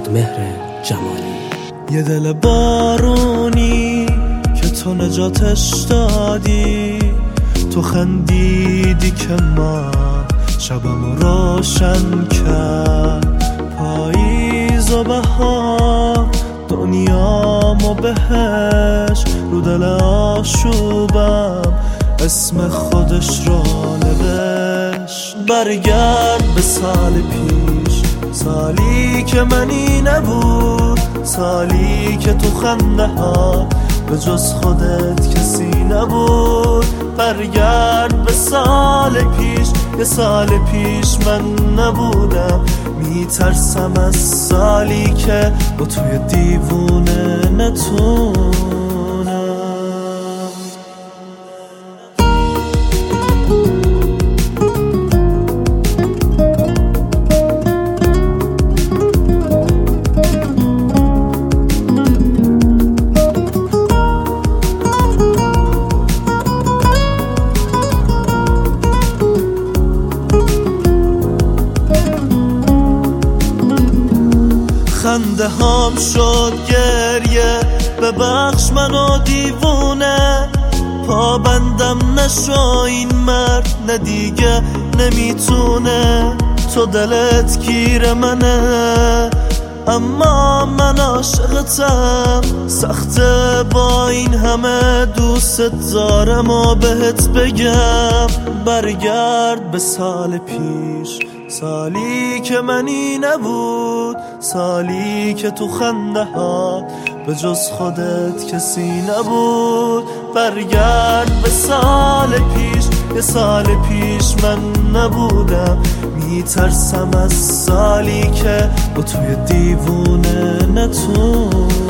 شادمهر جمالی. یه دل بارونی که تو نجاتش دادی، تو خندیدی که من شبمو روشن کرد. پاییز و بهار دنیامو بهش، رو دل آشوبم اسم خودش رو نوشت. برگرد به سال پیش، سالی که منی نبود، سالی که تو خنده ها به جز خودت کسی نبود. برگرد به سال پیش، یه سال پیش من نبودم. میترسم از سالی که با توی دیوونه نتونم. خنده هام شد گریه، ببخش منو دیوونه. پابندم نشو این مرد نه دیگه نمیتونه. تو دلت گیر منه اما من عاشقتم. سخته با این همه دوست دارم و بهت بگم. برگرد به سال پیش، سالی که منی نبود، سالی که تو خنده ها به جز خودت کسی نبود. برگرد به سال پیش، یه سال پیش من نبودم. میترسم از سالی که با توی دیوونه نتون.